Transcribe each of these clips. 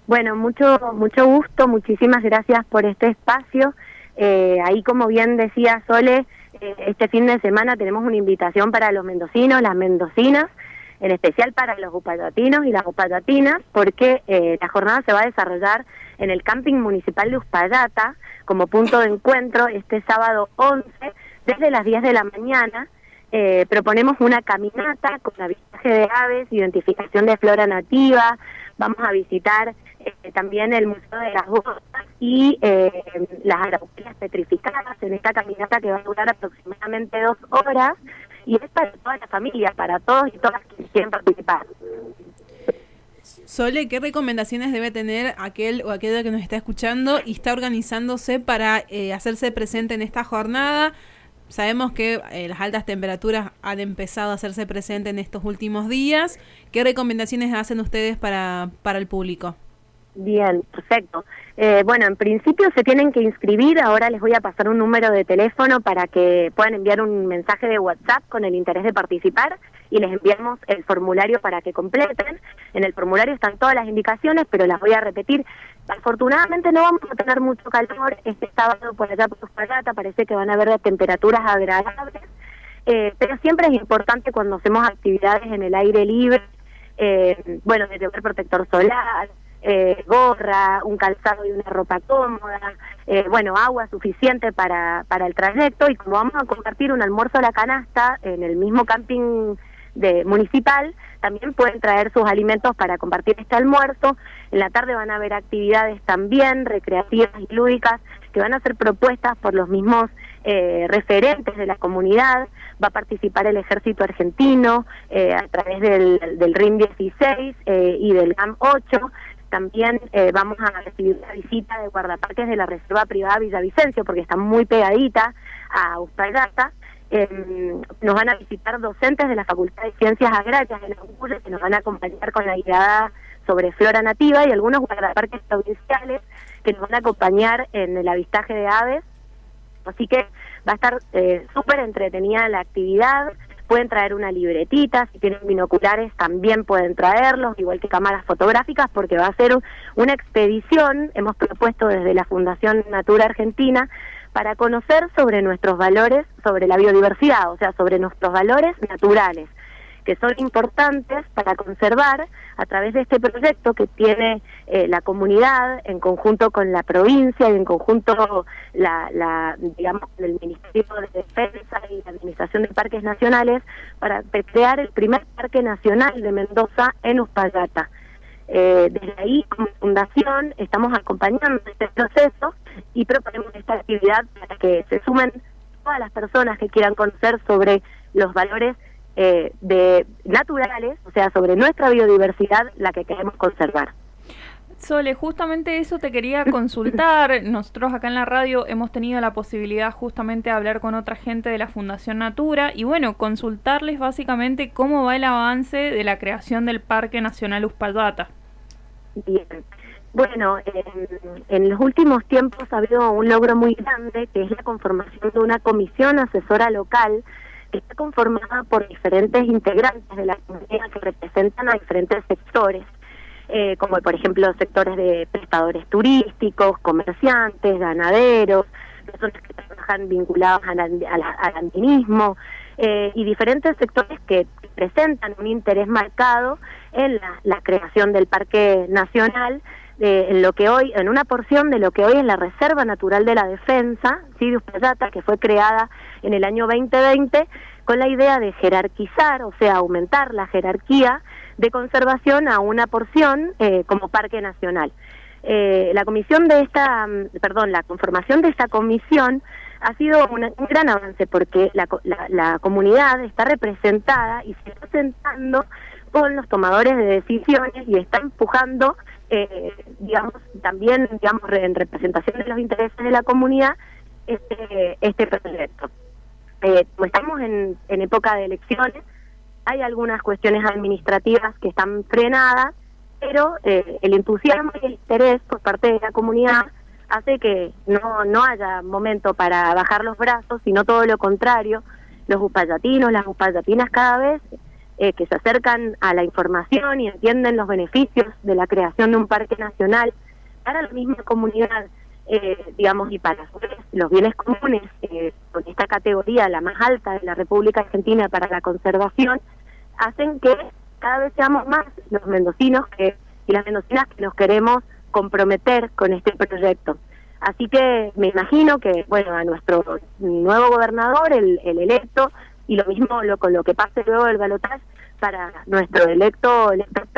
Bueno, mucho gusto, muchísimas gracias por este espacio. Ahí, como bien decía Sole, este fin de semana tenemos una invitación para los mendocinos, las mendocinas, en especial para los uspallatinos y las uspallatinas, porque la jornada se va a desarrollar en el camping municipal de Uspallata como punto de encuentro este sábado 11, desde las 10 de la mañana. Proponemos una caminata con avistaje de aves, identificación de flora nativa. Vamos a visitar también el Museo de las Botas y las araucarias petrificadas en esta caminata que va a durar aproximadamente 2 horas, y es para toda la familia, para todos y todas quienes quieren participar. Sole, ¿qué recomendaciones debe tener aquel o aquella que nos está escuchando y está organizándose para hacerse presente en esta jornada? Sabemos que las altas temperaturas han empezado a hacerse presente en estos últimos días. ¿Qué recomendaciones hacen ustedes para el público? Bien, perfecto. Bueno, en principio se tienen que inscribir. Ahora les voy a pasar un número de teléfono para que puedan enviar un mensaje de WhatsApp con el interés de participar y les enviamos el formulario para que completen. En el formulario están todas las indicaciones, pero las voy a repetir. Afortunadamente no vamos a tener mucho calor este sábado por allá por Uspallata, parece que van a haber temperaturas agradables, pero siempre es importante cuando hacemos actividades en el aire libre, bueno, de llevar protector solar, gorra, un calzado y una ropa cómoda, bueno, agua suficiente para el trayecto, y como vamos a compartir un almuerzo a la canasta en el mismo camping municipal, también pueden traer sus alimentos para compartir este almuerzo. En la tarde van a haber actividades también recreativas y lúdicas que van a ser propuestas por los mismos referentes de la comunidad. Va a participar el Ejército Argentino a través del RIM 16 y del GAM 8. También vamos a recibir la visita de guardaparques de la Reserva Privada Villavicencio, porque está muy pegadita a Uspallata. Nos van a visitar docentes de la Facultad de Ciencias Agrarias de la UNCUR, que nos van a acompañar con la guiada sobre flora nativa, y algunos guardaparques provinciales que nos van a acompañar en el avistaje de aves. Así que va a estar súper entretenida la actividad. Pueden traer una libretita, si tienen binoculares también pueden traerlos, igual que cámaras fotográficas, porque va a ser una expedición, hemos propuesto desde la Fundación Natura Argentina, para conocer sobre nuestros valores, sobre la biodiversidad, o sea, sobre nuestros valores naturales, que son importantes para conservar a través de este proyecto que tiene la comunidad en conjunto con la provincia y en conjunto digamos, el Ministerio de Defensa y la Administración de Parques Nacionales, para crear el primer parque nacional de Mendoza en Uspallata. Desde ahí, como fundación, estamos acompañando este proceso y proponemos esta actividad para que se sumen todas las personas que quieran conocer sobre los valores naturales, o sea, sobre nuestra biodiversidad, la que queremos conservar. Sole, justamente eso te quería consultar. Nosotros acá en la radio hemos tenido la posibilidad justamente de hablar con otra gente de la Fundación Natura y bueno, consultarles básicamente cómo va el avance de la creación del Parque Nacional Uspallata. Bien, bueno, en los últimos tiempos ha habido un logro muy grande, que es la conformación de una comisión asesora local que está conformada por diferentes integrantes de la comunidad que representan a diferentes sectores, como por ejemplo sectores de prestadores turísticos, comerciantes, ganaderos, personas que trabajan vinculados al andinismo, y diferentes sectores que presentan un interés marcado en la creación del Parque Nacional, en una porción de lo que hoy es la Reserva Natural de la Defensa, ¿sí?, de Uspallata, que fue creada en el año 2020 con la idea de jerarquizar, o sea, aumentar la jerarquía de conservación a una porción como Parque Nacional. La conformación de esta comisión ha sido un gran avance, porque la comunidad está representada y se está sentando con los tomadores de decisiones y está empujando, también en representación de los intereses de la comunidad, este proyecto. Como estamos en época de elecciones, hay algunas cuestiones administrativas que están frenadas, pero el entusiasmo y el interés por parte de la comunidad hace que no haya momento para bajar los brazos, sino todo lo contrario. Los uspallatinos, las uspallatinas cada vez que se acercan a la información y entienden los beneficios de la creación de un parque nacional para la misma comunidad, digamos, y para los bienes comunes, con esta categoría, la más alta de la República Argentina para la conservación, hacen que cada vez seamos más los mendocinos y las mendocinas que nos queremos comprometer con este proyecto. Así que me imagino que, bueno, a nuestro nuevo gobernador, el electo, y lo mismo con lo que pase luego del balotaje, para nuestro electo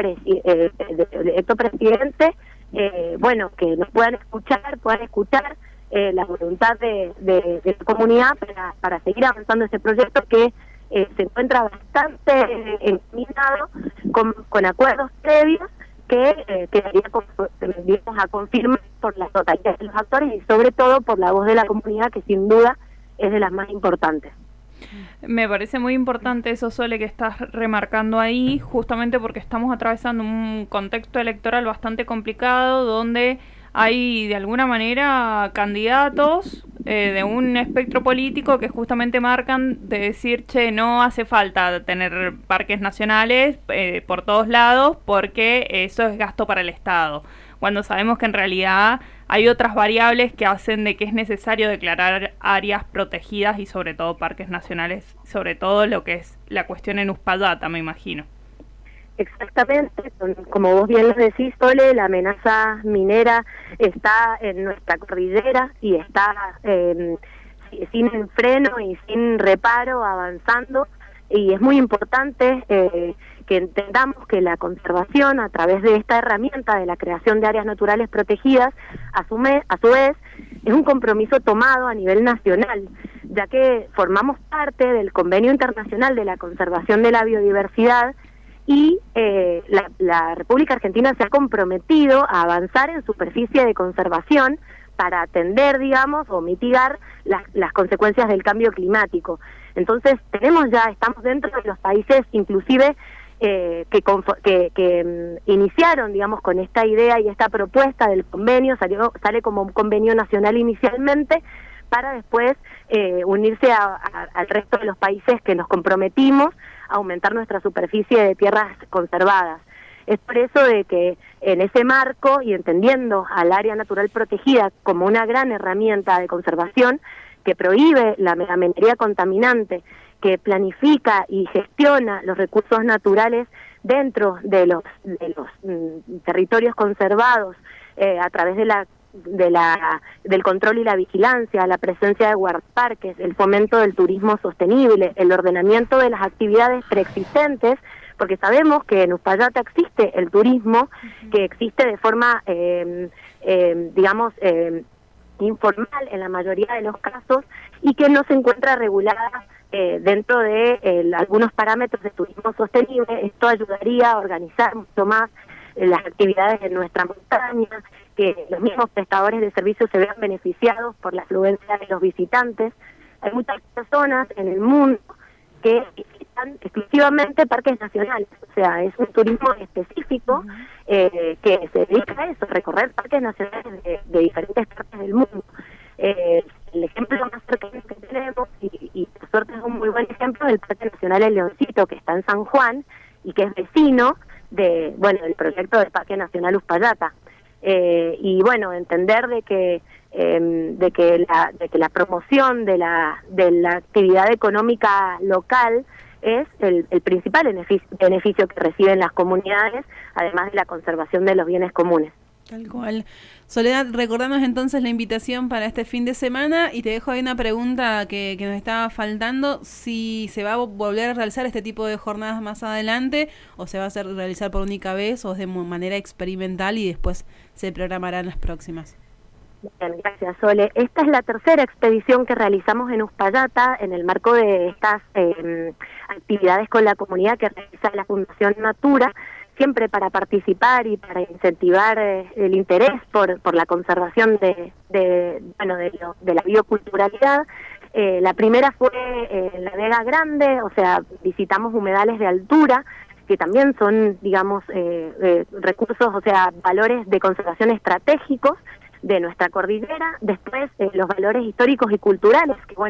presidente, bueno, que nos puedan escuchar la voluntad de la comunidad para seguir avanzando ese proyecto que se encuentra bastante encaminado con acuerdos previos que quedaríamos a confirmar por la totalidad de los actores y sobre todo por la voz de la comunidad, que sin duda es de las más importantes. Me parece muy importante eso, Sole, que estás remarcando ahí, justamente porque estamos atravesando un contexto electoral bastante complicado, donde hay de alguna manera candidatos de un espectro político que justamente marcan de decir, che, no hace falta tener parques nacionales por todos lados porque eso es gasto para el Estado, cuando sabemos que en realidad hay otras variables que hacen de que es necesario declarar áreas protegidas y sobre todo parques nacionales, sobre todo lo que es la cuestión en Uspallata, me imagino. Exactamente, como vos bien lo decís, Sole, la amenaza minera está en nuestra cordillera y está sin freno y sin reparo avanzando, y es muy importante que entendamos que la conservación, a través de esta herramienta de la creación de áreas naturales protegidas, a su vez es un compromiso tomado a nivel nacional, ya que formamos parte del Convenio Internacional de la Conservación de la Biodiversidad, y la República Argentina se ha comprometido a avanzar en superficie de conservación para atender, digamos, o mitigar las consecuencias del cambio climático. Entonces, estamos dentro de los países, inclusive, que iniciaron, digamos, con esta idea y esta propuesta del convenio. Sale como un convenio nacional inicialmente, para después unirse al resto de los países que nos comprometimos a aumentar nuestra superficie de tierras conservadas. Es por eso de que en ese marco, y entendiendo al área natural protegida como una gran herramienta de conservación que prohíbe la megaminería contaminante, que planifica y gestiona los recursos naturales dentro de los territorios conservados, a través del control y la vigilancia, la presencia de guardaparques, el fomento del turismo sostenible, el ordenamiento de las actividades preexistentes, porque sabemos que en Uspallata existe el turismo, que existe de forma, informal en la mayoría de los casos, y que no se encuentra regulada dentro de algunos parámetros de turismo sostenible. Esto ayudaría a organizar mucho más las actividades en nuestra montaña, que los mismos prestadores de servicios se vean beneficiados por la afluencia de los visitantes. Hay muchas personas en el mundo que visitan exclusivamente parques nacionales, o sea, es un turismo específico que se dedica a eso, recorrer parques nacionales de diferentes partes del mundo. El ejemplo más cercano que tenemos, y por suerte es un muy buen ejemplo, del Parque Nacional El Leoncito, que está en San Juan y que es vecino del proyecto del Parque Nacional Uspallata. Y bueno, entender de que la promoción de la actividad económica local es el principal beneficio que reciben las comunidades, además de la conservación de los bienes comunes. Tal cual. Soledad, recordanos entonces la invitación para este fin de semana, y te dejo ahí una pregunta que nos estaba faltando: si se va a volver a realizar este tipo de jornadas más adelante, o se va a realizar por única vez, o de manera experimental y después se programarán las próximas. Bien, gracias, Sole. Esta es la tercera expedición que realizamos en Uspallata en el marco de estas actividades con la comunidad que realiza la Fundación Natura, siempre para participar y para incentivar el interés por la conservación de la bioculturalidad. La primera fue en la Vega Grande, o sea, visitamos humedales de altura, que también son, digamos, recursos, o sea, valores de conservación estratégicos de nuestra cordillera. Después los valores históricos y culturales, que bueno,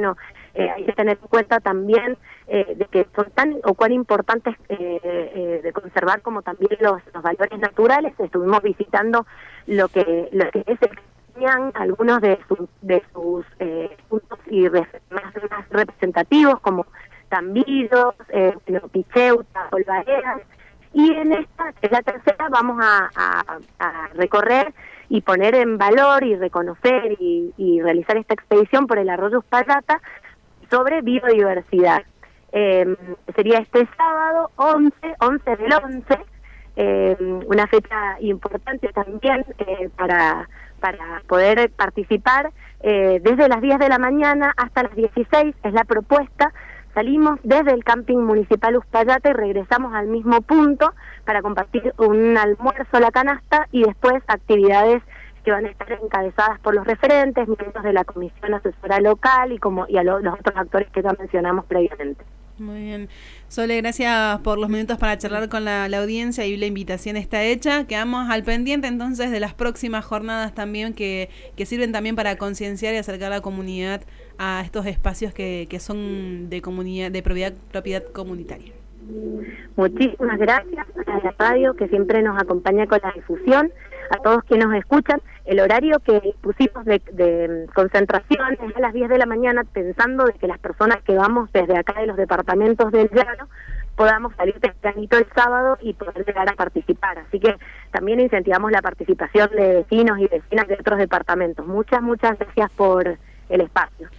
hay que tener en cuenta también de que son tan o cuán importantes de conservar como también los valores naturales. Estuvimos visitando lo que es algunos de sus puntos y más representativos, como Tambillos, Picheuta, Olvaredas, y en esta, que es la tercera, vamos a recorrer y poner en valor y reconocer y realizar esta expedición por el arroyo Uspallata sobre biodiversidad. Sería este sábado 11 del 11, una fecha importante también para poder participar desde las 10 de la mañana hasta las 16, es la propuesta. Salimos desde el camping municipal Uspallata y regresamos al mismo punto para compartir un almuerzo a la canasta y después actividades que van a estar encabezadas por los referentes, miembros de la comisión asesora local y a los otros actores que ya mencionamos previamente. Muy bien. Sole, gracias por los minutos para charlar con la audiencia y la invitación está hecha. Quedamos al pendiente entonces de las próximas jornadas también que sirven también para concienciar y acercar a la comunidad a estos espacios que son de comunidad, de propiedad comunitaria. Muchísimas gracias a la radio que siempre nos acompaña con la difusión, a todos quienes nos escuchan. El horario que pusimos de concentración es a las 10 de la mañana, pensando de que las personas que vamos desde acá de los departamentos del llano podamos salir tempranito el sábado y poder llegar a participar. Así que también incentivamos la participación de vecinos y vecinas de otros departamentos. Muchas gracias por el espacio.